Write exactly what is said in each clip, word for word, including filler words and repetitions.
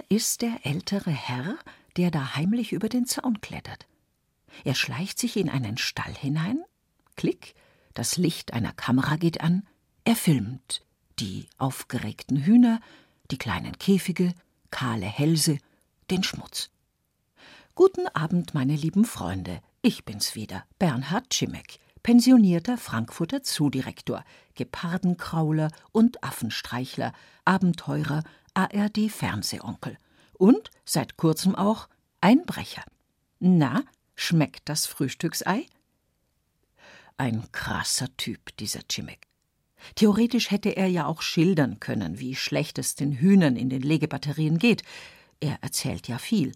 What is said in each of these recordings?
ist der ältere Herr, der da heimlich über den Zaun klettert. Er schleicht sich in einen Stall hinein, klick, das Licht einer Kamera geht an, er filmt die aufgeregten Hühner, die kleinen Käfige, kahle Hälse, den Schmutz. Guten Abend, meine lieben Freunde, ich bin's wieder, Bernhard Czimek, pensionierter Frankfurter Zoodirektor, Gepardenkrauler und Affenstreichler, Abenteurer, A R D-Fernsehonkel und seit kurzem auch Einbrecher. Na, schmeckt das Frühstücksei? Ein krasser Typ, dieser Czimek. Theoretisch hätte er ja auch schildern können, wie schlecht es den Hühnern in den Legebatterien geht. Er erzählt ja viel.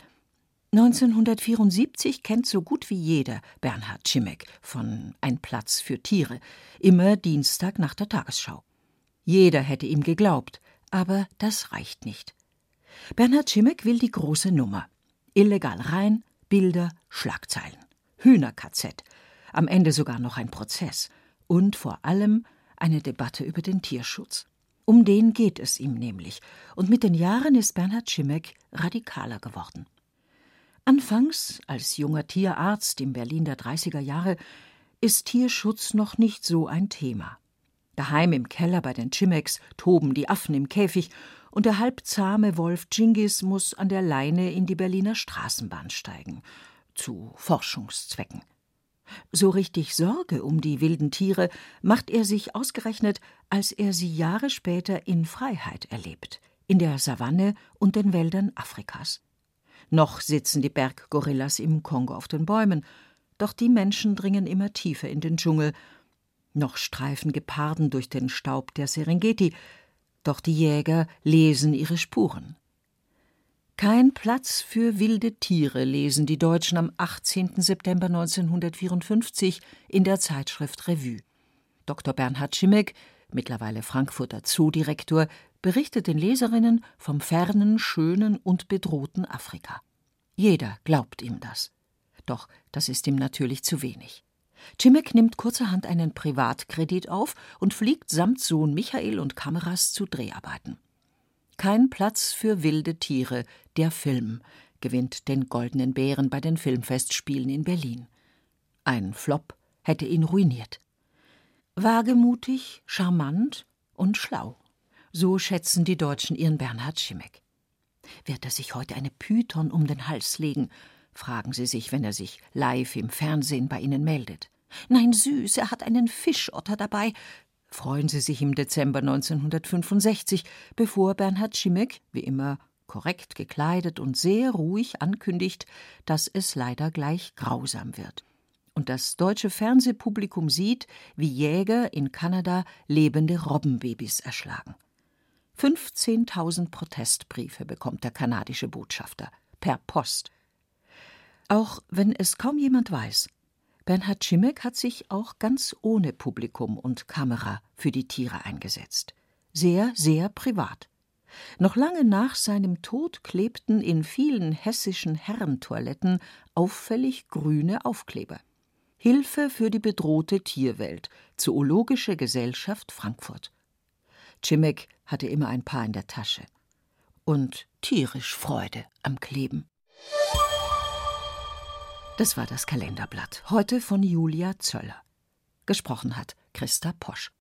neunzehnhundertvierundsiebzig kennt so gut wie jeder Bernhard Czimek von Ein Platz für Tiere, immer Dienstag nach der Tagesschau. Jeder hätte ihm geglaubt, aber das reicht nicht. Bernhard Czimek will die große Nummer. Illegal rein, Bilder, Schlagzeilen. Hühner-K Z. Am Ende sogar noch ein Prozess. Und vor allem eine Debatte über den Tierschutz. Um den geht es ihm nämlich. Und mit den Jahren ist Bernhard Czimek radikaler geworden. Anfangs, als junger Tierarzt im Berlin der dreißiger Jahre, ist Tierschutz noch nicht so ein Thema. Daheim im Keller bei den Czimeks toben die Affen im Käfig und der halbzahme Wolf Dschingis muss an der Leine in die Berliner Straßenbahn steigen. Zu Forschungszwecken. So richtig Sorge um die wilden Tiere macht er sich ausgerechnet, als er sie Jahre später in Freiheit erlebt, in der Savanne und den Wäldern Afrikas. Noch sitzen die Berggorillas im Kongo auf den Bäumen, doch die Menschen dringen immer tiefer in den Dschungel. Noch streifen Geparden durch den Staub der Serengeti, doch die Jäger lesen ihre Spuren. Kein Platz für wilde Tiere lesen die Deutschen am achtzehnten September neunzehnhundertvierundfünfzig in der Zeitschrift Revue. Doktor Bernhard Czimek, mittlerweile Frankfurter Zoodirektor, berichtet den Leserinnen vom fernen, schönen und bedrohten Afrika. Jeder glaubt ihm das. Doch das ist ihm natürlich zu wenig. Czimek nimmt kurzerhand einen Privatkredit auf und fliegt samt Sohn Michael und Kameras zu Dreharbeiten. Kein Platz für wilde Tiere, der Film, gewinnt den Goldenen Bären bei den Filmfestspielen in Berlin. Ein Flop hätte ihn ruiniert. Wagemutig, charmant und schlau. So schätzen die Deutschen ihren Bernhard Czimek. Wird er sich heute eine Python um den Hals legen, fragen sie sich, wenn er sich live im Fernsehen bei ihnen meldet. Nein, süß, er hat einen Fischotter dabei, freuen sie sich im Dezember neunzehnhundertfünfundsechzig, bevor Bernhard Czimek, wie immer korrekt gekleidet und sehr ruhig, ankündigt, dass es leider gleich grausam wird. Und das deutsche Fernsehpublikum sieht, wie Jäger in Kanada lebende Robbenbabys erschlagen. fünfzehntausend Protestbriefe bekommt der kanadische Botschafter per Post. Auch wenn es kaum jemand weiß, Bernhard Czimek hat sich auch ganz ohne Publikum und Kamera für die Tiere eingesetzt. Sehr, sehr privat. Noch lange nach seinem Tod klebten in vielen hessischen Herrentoiletten auffällig grüne Aufkleber. Hilfe für die bedrohte Tierwelt, Zoologische Gesellschaft Frankfurt. Czimek hatte immer ein paar in der Tasche. Und tierisch Freude am Kleben. Das war das Kalenderblatt, heute von Julia Zöller. Gesprochen hat Christa Posch.